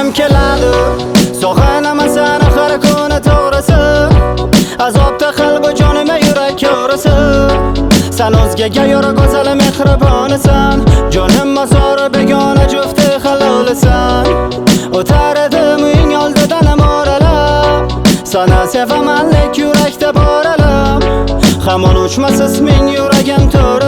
Sevgim keladi sog'inaman seni har kuni to'g'risi azobda qalbi jonime yurak yo'risi sen o'zgaga yora go'zal mehribonisan jonim mazori begona jufti halolisan o'tar edim uying oldidan mo'ralab sana sevaman lek yurakda bor alam hamon uchmas isming yuragim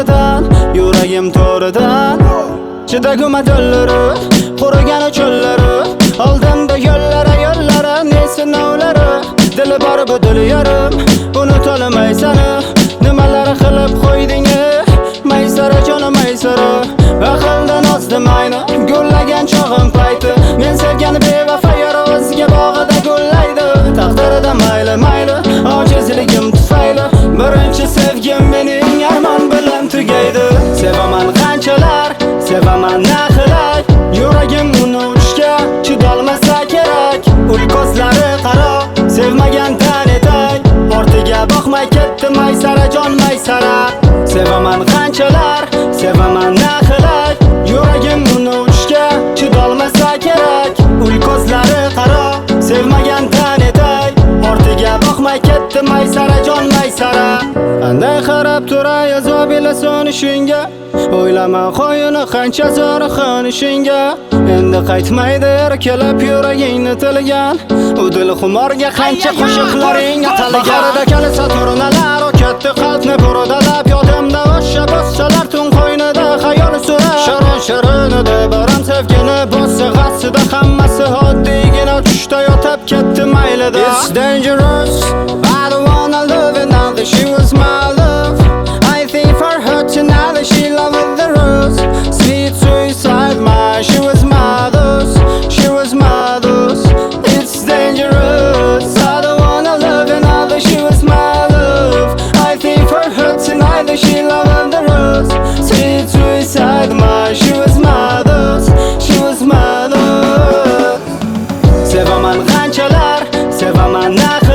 to'ridan chidaguma do'llari qurigan cho'llari oldimda yo'llari ne sinovlari dili bor bu dil yarim unutolmay seni nimalar qilib qo'yding maysara jonim maysara aqldan ozdim ayni gullagan chog'im payti men sevgan bevafo yor o'zga bog'ida gullaydi taqdirida mayli ojizligim tufayli birinchi sevgim mening armon bilan tugaydi sevaman qanchalar sevaman naqilak yuragim uni uchga chidolmasa kerak ul ko'zlari qaro sevmagan tan etak ortiga boqmay ketdi maysara jon maysara sevaman qanchalar sevaman naqilak yuragim uni uchga chidolmasa kerak ul ko'zlari qaro sevmagan tan etak ortiga boqmay ketdi maysara jon maysara qanday qarab turay azob ila so'nishingga o'ylama qo'yini qancha zo'r xonishingga endi qaytmaydi erkalab yuragingni tilgan u dil xumorga qancha qo'shiqlaring atalgan bahorda kalisa turnalar o katta qalbni buradalab yodimda o'sha bossalar tun qo'ynida xayol surar shirin baram sevgini bossa g'assida hammasi oddiygina tushda yotib ketdi maylida it's dangerous I don't wanna live it now that she was my love I think for her tonight that she loved the rose sweet suicide my she was mother's it's dangerous I don't wanna live it now that she was my love I think for her tonight that she loved the rose sweet suicide my she was mother's sevaman qanchalar sevaman